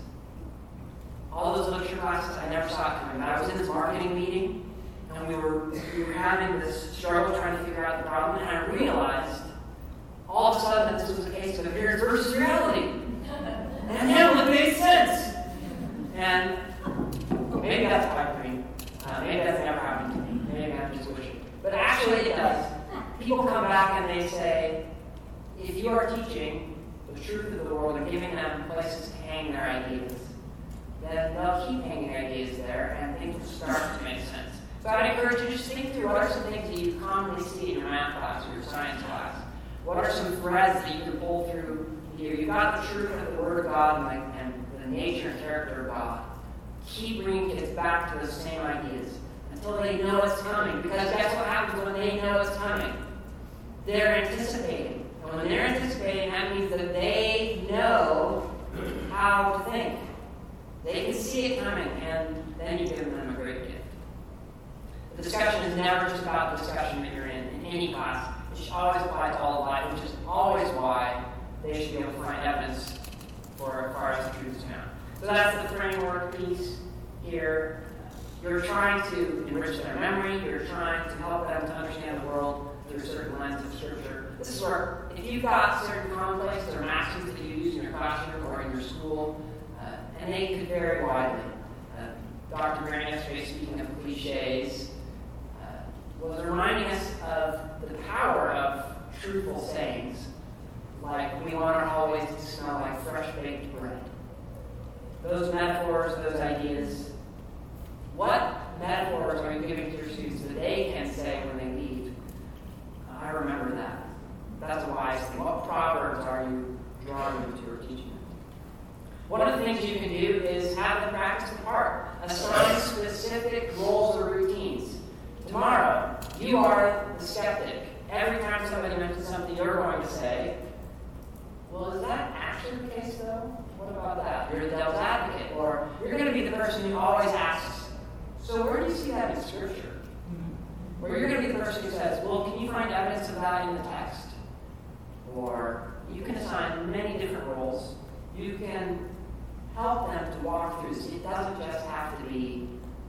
All those literature classes, I never saw it coming. But I was in this marketing meeting, and we were, we were having this struggle trying to figure out the problem, and I realized all of a sudden that this was a case of appearance versus reality. And now it made sense. And maybe that's a pipe dream. Uh, maybe that's never happened to me. Maybe I'm just wishing. But actually it does. People come back and they say, if you are teaching the truth of the world and giving them places to hang their ideas, then they'll keep hanging their ideas there and things will start to make sense. So I'd encourage you to just think through what are some things that you commonly see in your math class or your science class. What are some threads that you can pull through here? You've got the truth of the Word of God and the, and the nature and character of God. Keep bringing kids back to those same ideas until they know it's coming. Because guess what happens when they know it's coming? They're anticipating. And when they're anticipating, that means that they know how to think. They can see it coming, and then you give them a great gift. The discussion is never just about the discussion that you're in, in any class. It should always apply to all of life, which is always why they should be able to find evidence for as far as the truth is found. So that's the framework piece here. You're trying to enrich their memory. You're trying to help them to understand the world through certain lens of Scripture. This is where, if you've got certain commonplaces or maxims that you use in your classroom or in your school, uh, and they could vary widely. Uh, Doctor Grant yesterday, speaking of cliches, uh, was reminding us of the power of truthful sayings, like we want our hallways to smell like fresh baked bread. Those metaphors, those ideas, what metaphors are you giving to your students that they can say when they leave? like the skeptic. Every time somebody mentions something, you're going to say, well, is that actually the case, though? What about that? You're the devil's advocate. Or you're going to be the person who always asks, so where do you see that in Scripture? Or you're going to be the person who says, well, can you find evidence of that in the text? Or you can assign many different roles. You can help them to walk through this. It doesn't just have to be,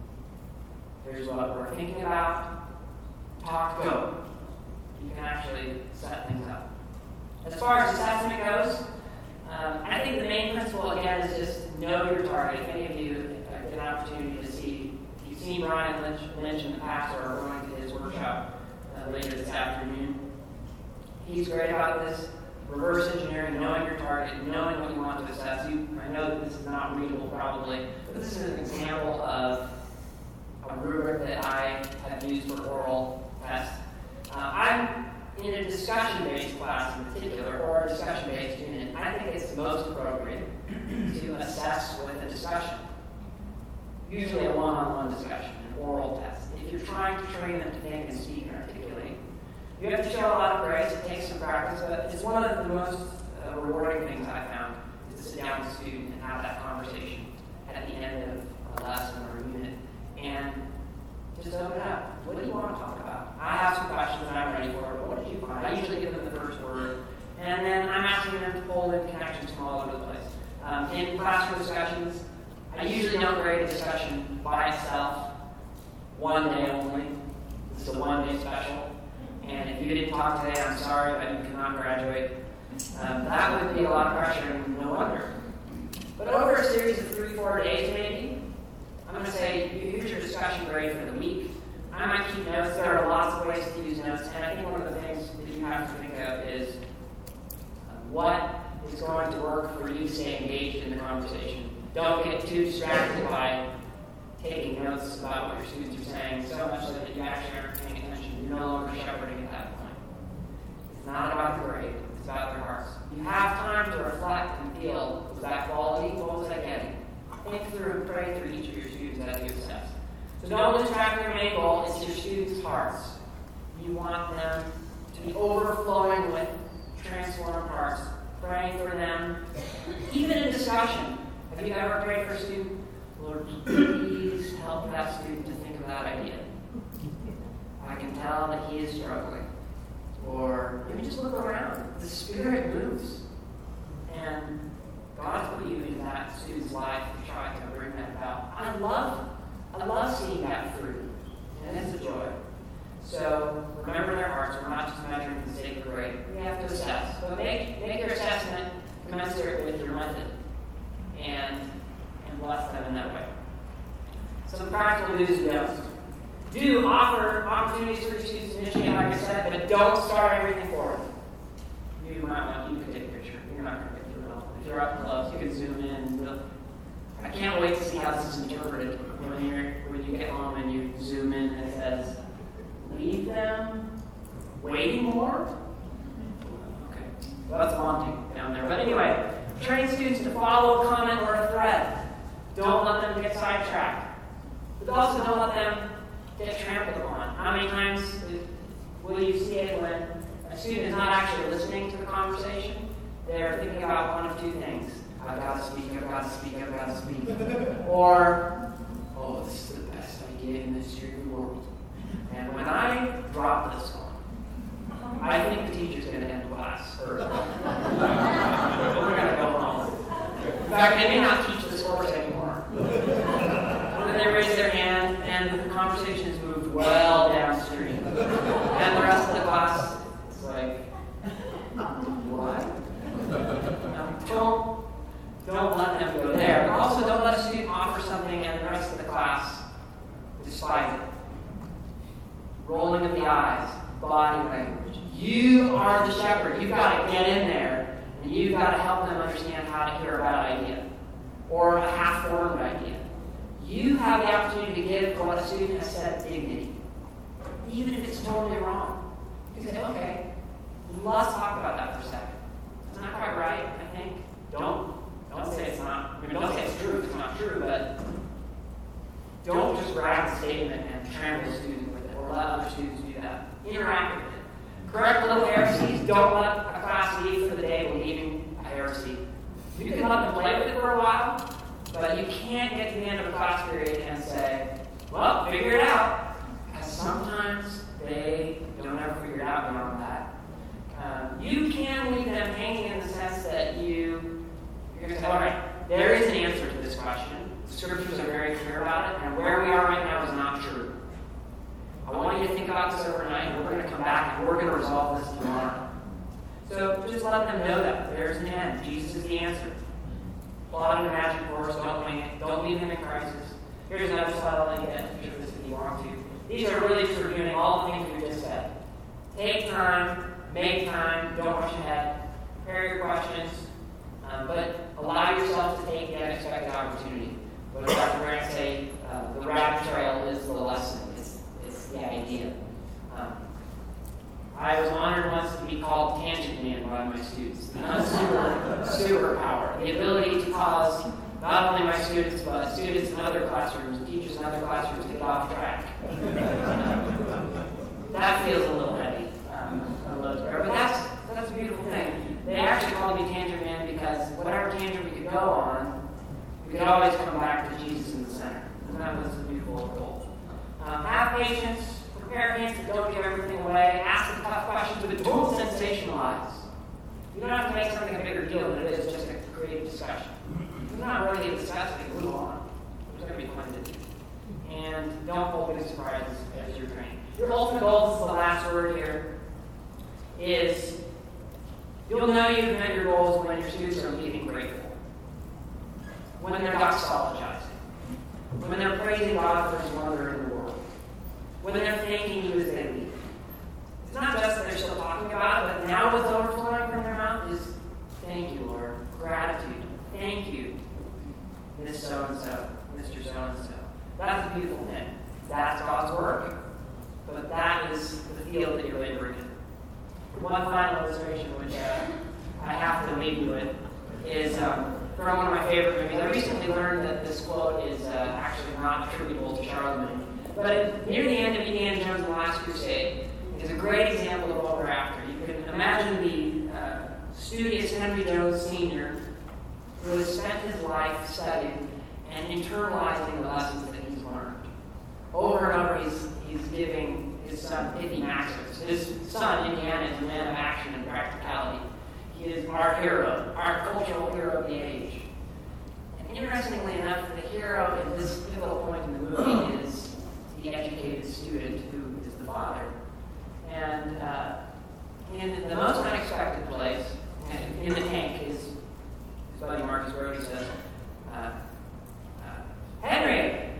here's what we're thinking about, talk, go. You can actually set things up. As far as assessment goes, um, I think the main principle, again, is just know your target. If any of you get an opportunity to see, if you've seen Brian Lynch, Lynch in the past or are going to his workshop uh, later this afternoon, he's great about this. Reverse engineering, knowing your target, knowing what you want to assess. You, I know that this is not readable probably, but this is an example of a rubric that I have used for oral tests. Uh, I'm in a discussion-based class in particular, or a discussion-based unit. I think it's most appropriate to assess with a discussion. Usually a one-on-one discussion, an oral test. If you're trying to train them to think and speak and articulate, you have to show a lot of grace. It takes some practice, but it's one of the most uh, rewarding things I found is to sit down with a student and have that conversation at the end of a lesson or a unit, and just open up. What do you want to talk about? I have some questions and I'm ready for it, but what did you find? I usually give them the first word, and then I'm asking them to pull in connections from all over the place. Um, in classroom discussions, I usually don't grade a discussion by itself, one day only. This is a one-day special. And if you didn't talk today, I'm sorry, but you cannot graduate. Um, that would be a lot of pressure, and no wonder. But over a series of three, four days maybe, I'm going to say, here's your discussion grade for the week. I might keep notes. There are lots of ways to use notes, and I think one of the things that you have to think of is uh, what is going to work for you to stay engaged in the conversation. Don't get too distracted by taking notes about what your students are saying so much so that you actually aren't paying attention. You're no longer shepherding at that point. It's not about the grade. It's about their hearts. You have time to reflect and feel, was that quality? What was I getting? Think through and pray through each of your students as you assess. So don't lose track of your main goal. It's your students' hearts. You want them to be overflowing with transformed hearts. Praying for them. Even in discussion. Have you ever prayed for a student? Lord, please help that student to think of that idea. I can tell that he is struggling. Or maybe just look around. The Spirit moves. And God's put you in that student's life to try to bring that about. I love, I love seeing that fruit. And it's a joy. So remember their hearts. We're not just measuring the sake of grade. We have to assess. But make, make your assessment commensurate with your method. And and bless them in that way. Some practical do's and don'ts. Do offer opportunities for your students to initiate, like I said, but don't start everything for them. You might want, you can take a picture. You're not going to get through it all. If you're up close, you can zoom in. And we'll, I can't wait to see how this is interpreted when you're when you get home and you zoom in and it says, leave them waiting more? Okay. Well, that's daunting down there. But anyway, train students to follow a comment or a thread. Don't let them get sidetracked. But also don't let them get trampled upon. How many times will you see it when a student is not actually listening to the conversation? They're thinking about one of two things. I've got to speak, I've got to speak, I've got to speak. Or, oh, this is the best idea in the history of the world. And when I drop this one, I think the teacher's going to end class early. We're going to go home. In fact, they may not teach this course anymore. And then they raise their hand, and the conversation has moved well downstream. And the rest of the class is like, what? Um, don't, don't let them go there. But also don't let a student offer something and the rest of the class despise it. Rolling of the eyes, body language. You are the shepherd. You've got to get in there, and you've got to help them understand how to hear a bad idea or a half-formed idea. You have the opportunity to give for what a student has said dignity, even if it's totally wrong. You say, okay, let's talk about that for a second. It's not quite right, I think. Don't, don't say it's not. I mean, don't say it's true if it's not true, but don't just grab the statement and trample the student with it or let other students do that. In interact with it. Correct little heresies. Don't let a class leave for the day believing a heresy. You can let them play with it for a while, but you can't get to the end of a class period and say, well, figure it out. Because sometimes they don't ever figure it out beyond that. Um, you can leave them hanging in the sense that you, you're going to say, all right, there is an answer to this question. The scriptures are very clear about it, and where we are right now is not true. I want you to think about this overnight, and we're going to come back and we're going to resolve this tomorrow. So just let them know that there's an end. Jesus is the answer. Plot in a magic course, don't wing it. Don't leave him in crisis. Here's another slide I'll let you get if this if you want to. These are really just reviewing all the things we just said. Take time, make time, don't rush ahead. Prepare your questions, um, but allow yourself to take the unexpected opportunity. What does Doctor Grant say? Uh, the rabbit trail is the lesson. It's, it's the idea. Um, I was honored once to be called Tangent Man by my students. Not super, superpower. The ability to cause not only my students, but students in other classrooms and teachers in other classrooms to get off track. That feels a little heavy. Um, a little bit, but that's, that's a beautiful thing. They actually called me Tangent Man because whatever tangent we could go on, we could always come back to Jesus in the center. And that was a beautiful goal. Um, have patience. Prepare answers, don't give everything away. Ask the tough questions, but don't sensationalize. You don't have to make something a bigger deal than it is, just a creative discussion. It's not really a discussion, move on. There's going to be plenty to do. And don't hold big surprises as you're training. Your ultimate goal, this is the last word here, is you'll know you've met your goals when your students are leaving grateful. When they're doxologizing. When they're praising God for his wonder in the world. When they're thanking you as they leave. It's not just that they're still talking about it, but now what's overflowing from their mouth is, thank you, Lord. Gratitude. Thank you, Miss So-and-so, Mister So-and-so. That's a beautiful thing. That's God's work. But that is the field that you're laboring in. One final illustration, which uh, I have to leave you with, is um, from one of my favorite movies. I recently learned that this quote is uh, actually not attributable to Charlemagne. But near the end of Indiana Jones and the Last Crusade is a great example of what we're after. You can imagine the uh, studious Henry Jones Senior who has spent his life studying and internalizing the lessons that he's learned. Over and over, he's, he's giving his son pithy maxims. His son, Indiana, is a man of action and practicality. He is our hero, our cultural hero of the age. And interestingly enough, the hero at this pivotal point in the movie is the educated student who is the father. And uh, in the most unexpected place, in the tank, his, his buddy Marcus Brody says, uh, uh, Henry,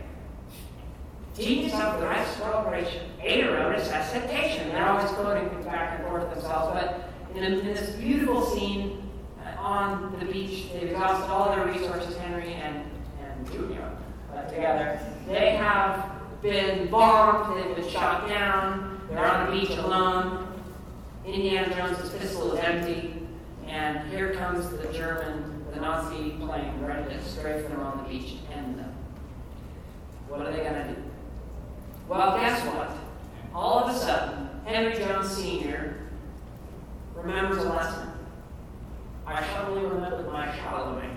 genius of the right celebration, aero resuscitation. They're always quoting back and forth themselves, but in, a, in this beautiful scene uh, on the beach, they've exhausted all their resources, Henry and, and Junior, uh, together. They have been bombed, they've been shot down, they're on the beach alone. Indiana Jones' pistol is empty, and here comes the German, the Nazi plane ready to strafe them on the beach and end them. What are they going to do? Well, guess what? All of a sudden, Henry Jones Senior remembers a lesson. I suddenly remembered my Charlemagne.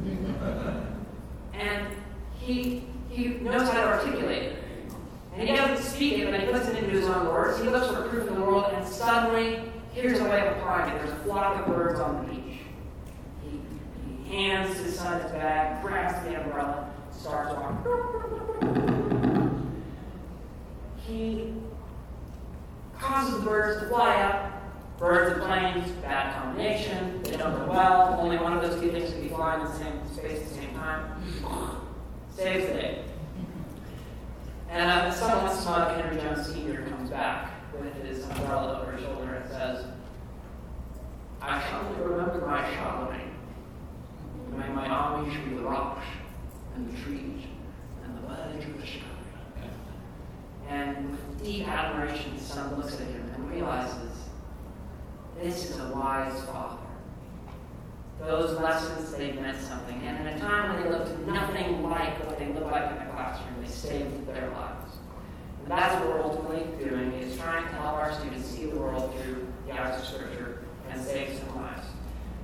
And he, he knows how to articulate it. And he doesn't speak it, but he puts it into his own words. He looks for proof in the world, and suddenly, here's a way of applying it. There's a flock of birds on the beach. He, he hands his son his bag, grabs the umbrella, starts walking. He causes the birds to fly up. Birds and planes, bad combination. They don't go well. Only one of those two things can be flying in the same space at the same time. Saves the day. And uh, somewhat smug Henry Jones Senior comes back with his umbrella over his shoulder and says, I shall remember my Charlemagne. May my army be the rocks and the trees and the birds of the sky. And with deep admiration, the son looks at him and realizes this is a wise father. Those lessons, they meant something. And in a time when they looked nothing like what they look like in the classroom, they saved their lives. And that's what we're ultimately doing, is trying to help our students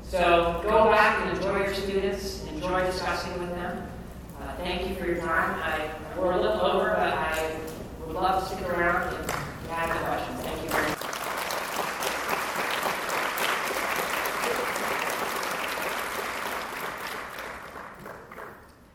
So go back and enjoy your students, enjoy discussing with them. Uh, thank you for your time. I, we're a little over, but I would love to stick around and